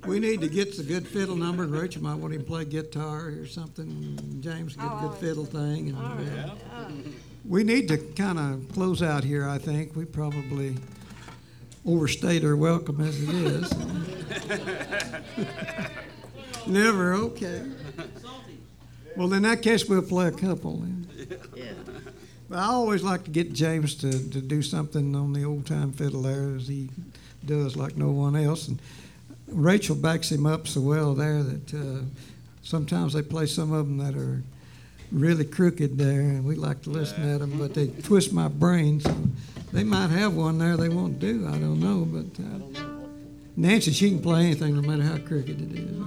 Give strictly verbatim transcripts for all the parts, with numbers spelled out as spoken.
We need to get the good fiddle number. Rachel might want him to play guitar or something. James get a good fiddle thing. And, uh, we need to kind of close out here, I think. We probably overstayed our welcome as it is. Never, okay. Well, in that case, we'll play a couple then. Yeah. But I always like to get James to, to do something on the old-time fiddle there, as he does like no one else. And Rachel backs him up so well there that uh, sometimes they play some of them that are really crooked there, and we like to listen at them, but they twist my brain. So they might have one there they won't do. I don't know, but uh, Nancy, she can play anything no matter how crooked it is.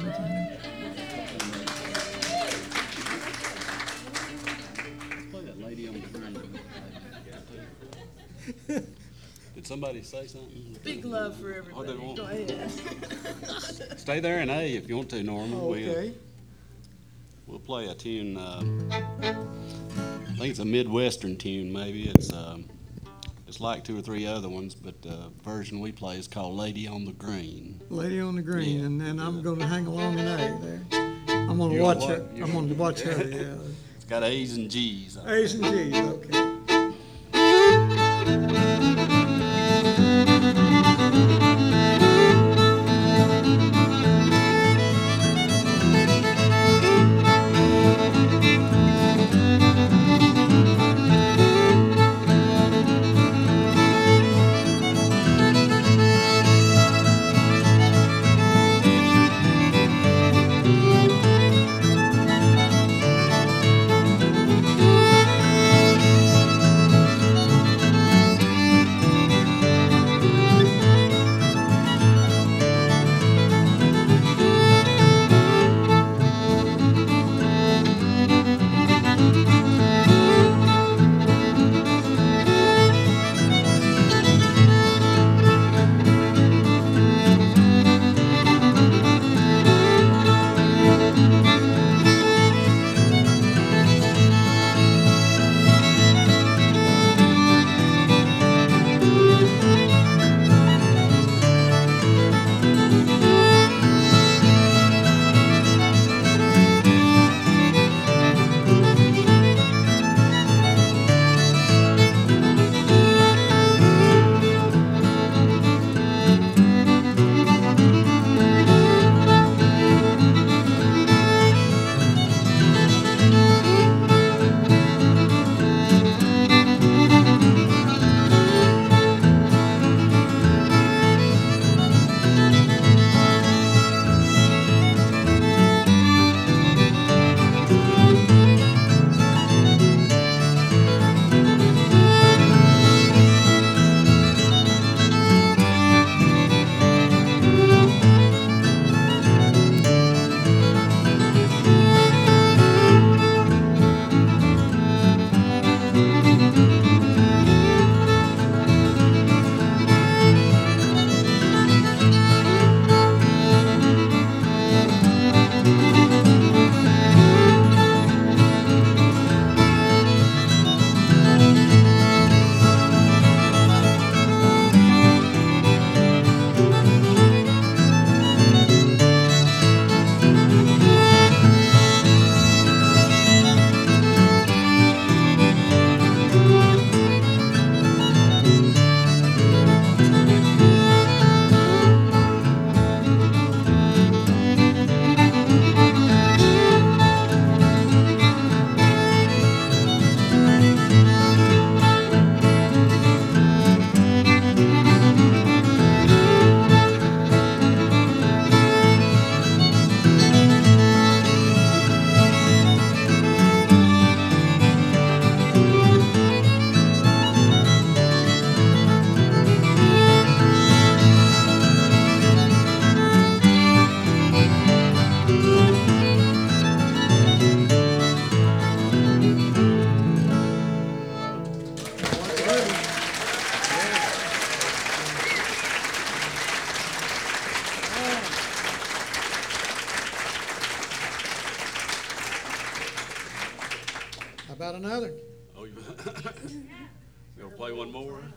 Play that lady on the green. Did somebody say something? Big love for Oh, they everybody. won't. Go ahead. Stay there in A if you want to, Norman. Okay. We'll, we'll play a tune. Uh, I think it's a Midwestern tune, maybe. It's um, it's like two or three other ones, but the version we play is called "Lady on the Green." Lady on the Green, Yeah. and then I'm going to hang along in A there. I'm going to You're watch what? her. You're- I'm going to watch her, yeah. It's got A's and G's. A's and G's, okay. How about another? Oh, you you want to play one more?